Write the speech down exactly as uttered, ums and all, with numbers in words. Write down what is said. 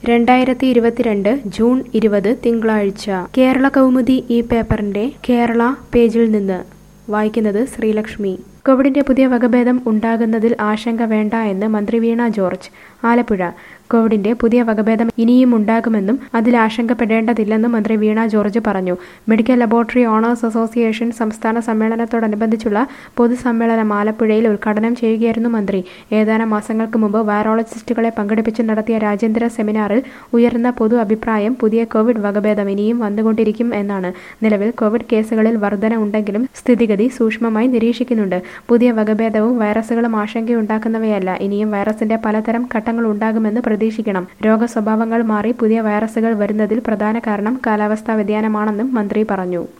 രണ്ടായിരത്തി ഇരുപത്തിരണ്ട് ജൂൺ ഇരുപത് തിങ്കളാഴ്ച കേരള കൗമുദി ഈ പേപ്പറിന്റെ കേരള പേജിൽ നിന്ന് വായിക്കുന്നത് ശ്രീലക്ഷ്മി. കോവിഡിന്റെ പുതിയ വകഭേദം ഉണ്ടാകുന്നതിൽ ആശങ്ക വേണ്ട എന്ന് മന്ത്രി വീണ ജോർജ്. ആലപ്പുഴ. കോവിഡിന്റെ പുതിയ വകഭേദം ഇനിയും ഉണ്ടാകുമെന്നും അതിൽ ആശങ്കപ്പെടേണ്ടതില്ലെന്നും മന്ത്രി വീണ ജോർജ് പറഞ്ഞു. മെഡിക്കൽ ലബോറട്ടറി ഓണേഴ്സ് അസോസിയേഷൻ സംസ്ഥാന സമ്മേളനത്തോടനുബന്ധിച്ചുള്ള പൊതുസമ്മേളനം ആലപ്പുഴയിൽ ഉദ്ഘാടനം ചെയ്യുകയായിരുന്നു മന്ത്രി. ഏതാനും മാസങ്ങൾക്ക് മുമ്പ് വൈറോളജിസ്റ്റുകളെ പങ്കെടുപ്പിച്ച് നടത്തിയ രാജ്യാന്തര സെമിനാറിൽ ഉയർന്ന പൊതു അഭിപ്രായം പുതിയ കോവിഡ് വകഭേദം ഇനിയും വന്നുകൊണ്ടിരിക്കും എന്നാണ്. നിലവിൽ കോവിഡ് കേസുകളിൽ വർധന ഉണ്ടെങ്കിലും സ്ഥിതിഗതി സൂക്ഷ്മമായി നിരീക്ഷിക്കുന്നുണ്ട്. പുതിയ വകഭേദവും വൈറസുകളും ആശങ്കയുണ്ടാക്കുന്നവയല്ല. ഇനിയും വൈറസിന്റെ പലതരം ഘട്ടങ്ങൾ ഉണ്ടാകുമെന്ന് പ്രതീക്ഷിക്കണം. രോഗസ്വഭാവങ്ങൾ മാറി പുതിയ വൈറസുകൾ വരുന്നതിൽ പ്രധാന കാരണം കാലാവസ്ഥാ വ്യതിയാനമാണെന്നും മന്ത്രി പറഞ്ഞു.